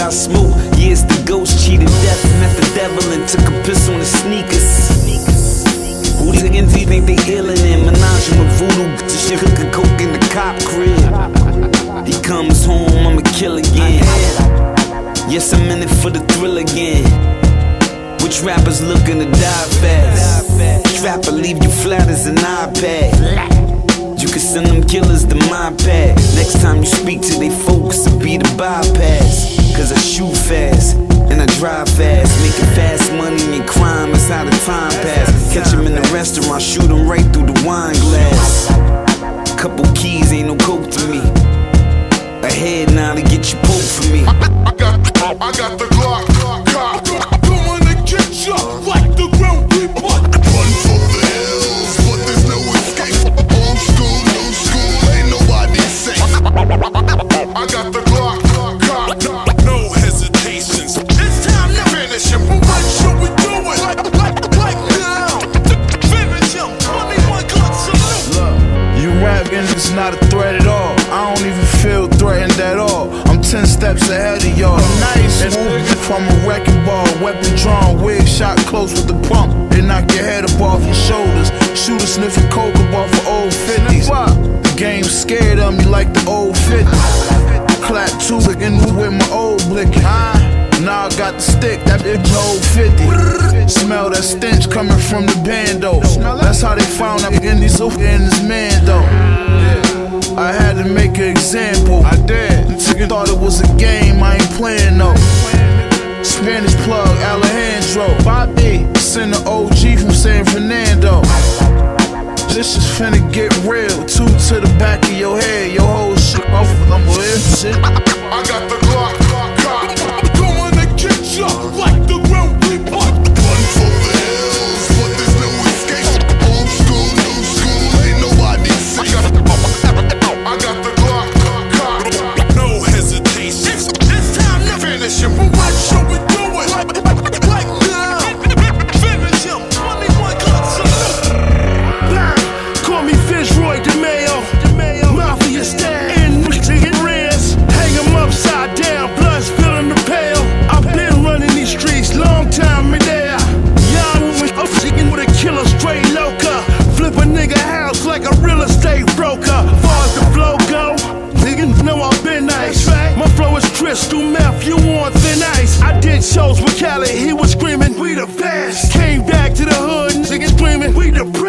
I smoke. Yeah, it's the ghost, cheated death, met the devil and took a piss on his sneakers. Who these niggas think they illin' in? Menage with voodoo, this shit cookin' coke in the cop crib. He comes home, I'ma kill again. Yes, I'm in it for the thrill again. Which rappers looking to die fast? Trapper leave you flat as an iPad. You can send them killers to my pad. Next time you speak to they folks, it'll be the bypass. Cause I shoot fast and I drive fast. Making fast money and crime is how the time pass. Catch him in the restaurant, shoot him right through the wine glass. Couple keys, ain't no coke to me. Ahead now to get you poked for me. I got the Glock. Don't wanna get you like the ground people. Run for the hills, but there's no escape. Old school, new school, ain't nobody safe. I got the Glock. No hesitations. It's time to finish him. What should we do it? Like now. Finish him. 21 Glock salute. You rap and it's not a threat at all. I don't even feel threatened at all. I'm 10 steps ahead of y'all. Nice move from a wrecking ball. Weapon drawn, wig shot close with the pump. They knock your head up off your shoulders. Shooter sniffing coke up off of old 50s. The game scared of me like the old 50s. Clap two again with my old blicky. Now I got the stick, that bitch old 50. Smell that stench coming from the bando. That's how they found out in these in this man though. I had to make an example. I did. Nigga thought it was a game, I ain't playing no. Spanish plug, Alejandro. Bobby, send the OG from San Fernando. This is finna get real. 2 to the back of your head, your whole shit off of them shit. I got the Glock. Don't wanna get you like the ground people. Run for the hills, but there's no escape. Old school, new school, ain't nobody safe. I got the Glock. No hesitation. It's time to finish him. What should we do it? Like now. Finish him. 21 Glock salute. Call me Fitzroy DeMayo. Mafia style in Reds. Hang him upside down, blood spilling the pail. I've been running these streets, long time me there. Young with a killer straight loca. Flip a nigga house like a real estate broker. Far as the flow go, nigga know I've been nice. My flow is crystal meth, you want thin ice. I did shows with Cali, he was screaming, we the best. Came back to the hood, nigga screaming, we the